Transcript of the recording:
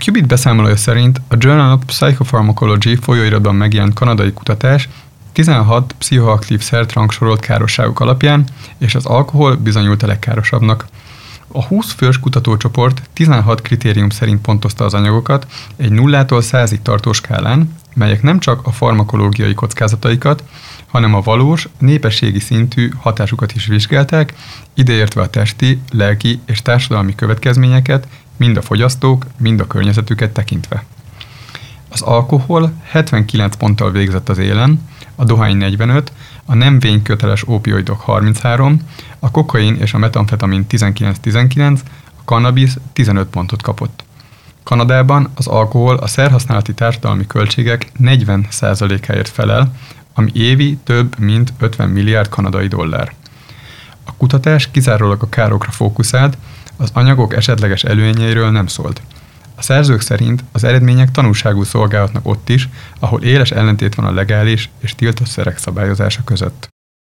Qubit beszámolója szerint a Journal of Psychopharmacology folyóiratban megjelent kanadai kutatás 16 pszichoaktív szert rangsorolt károsságok alapján, és az alkohol bizonyult a legkárosabbnak. A 20 fős kutatócsoport 16 kritérium szerint pontozta az anyagokat egy 0-tól 100-ig tartó skálán, melyek nem csak a farmakológiai kockázataikat, hanem a valós, népességi szintű hatásukat is vizsgálták, ideértve a testi, lelki és társadalmi következményeket, mind a fogyasztók, mind a környezetüket tekintve. Az alkohol 79 ponttal végzett az élen, a dohány 45, a nem vényköteles opioidok 33, a kokain és a metamfetamin 19-19, a kannabisz 15 pontot kapott. Kanadában az alkohol a szerhasználati társadalmi költségek 40%-áért felel, ami évi több mint 50 milliárd kanadai dollár. A kutatás kizárólag a károkra fókuszált, az anyagok esetleges előnyeiről nem szólt. A szerzők szerint az eredmények tanulságul szolgálhatnak ott is, ahol éles ellentét van a legális és tiltott szerek szabályozása között.